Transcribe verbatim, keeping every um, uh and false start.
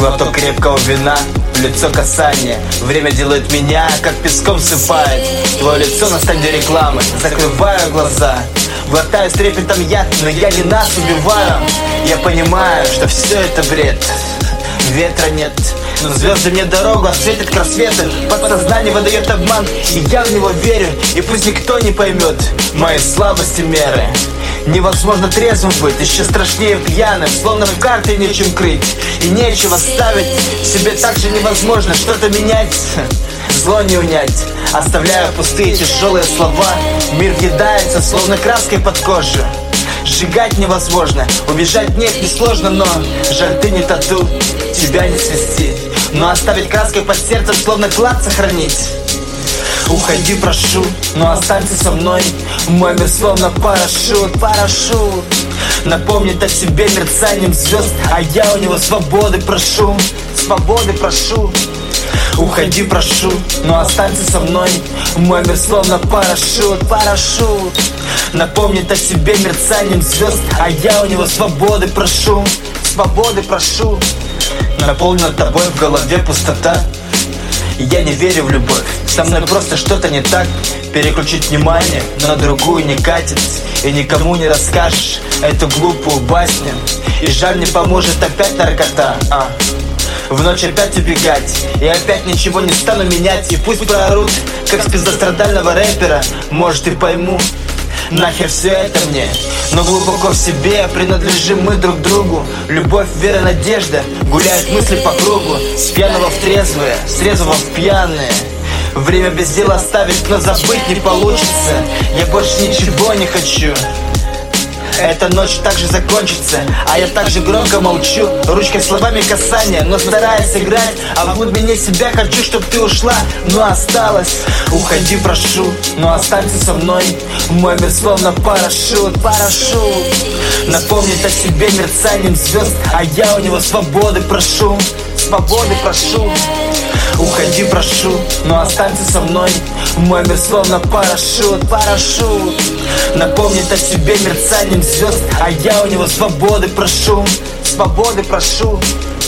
Глоток крепкого вина, в лицо касание. Время делает меня, как песком сыпает. Твое лицо на стенде рекламы, закрываю глаза. Глотаю с трепетом яд, но я не нас убиваю. Я понимаю, что все это бред. Ветра нет, но звезды мне дорогу осветят к рассвету. Подсознание выдает обман, и я в него верю. И пусть никто не поймет мои слабости меры. Невозможно трезвым быть, еще страшнее пьяным. Словно в карты нечем крыть и нечего ставить. Себе так же невозможно что-то менять. Зло не унять, оставляя пустые тяжелые слова. Мир въедается, словно краской под кожу. Сжигать невозможно, убежать нет, несложно, но жаль, ты не тату, тебя не свести. Но оставить краской под сердцем, словно клад сохранить. Уходи, прошу, но останься со мной. Мой мир словно парашют, парашют напомнит о себе мерцанием звезд, а я у него свободы прошу, свободы прошу. Уходи, прошу, но останься со мной. Мой мир словно парашют, парашют напомнит о себе мерцанием звезд, а я у него свободы прошу, свободы прошу. Наполнена тобой в голове пустота. Я не верю в любовь, со мной просто что-то не так. Переключить внимание на другую не катит. И никому не расскажешь эту глупую басню. И жаль, не поможет опять наркота, а. В ночь опять убегать, и опять ничего не стану менять. И пусть проорут, как с пиздострадального рэпера. Может и пойму, нахер все это мне. Но глубоко в себе принадлежим мы друг другу. Любовь, вера, надежда гуляют мысли по кругу. С пьяного в трезвое, с трезвого в пьяное. Время без дела оставить, но забыть не получится. Я больше ничего не хочу. Эта ночь также закончится, а я также громко молчу. Ручкой словами касания, но стараясь играть. А в глубине себя хочу, чтоб ты ушла, но осталась. Уходи, прошу, но останься со мной. Мой мир словно парашют, парашют напомнит о себе мерцанием звезд, а я у него свободы прошу, свободы прошу. Уходи, прошу, но останься со мной. Мой мир словно парашют, парашют напомнит о себе мерцанием звезд, а я у него свободы прошу, свободы прошу.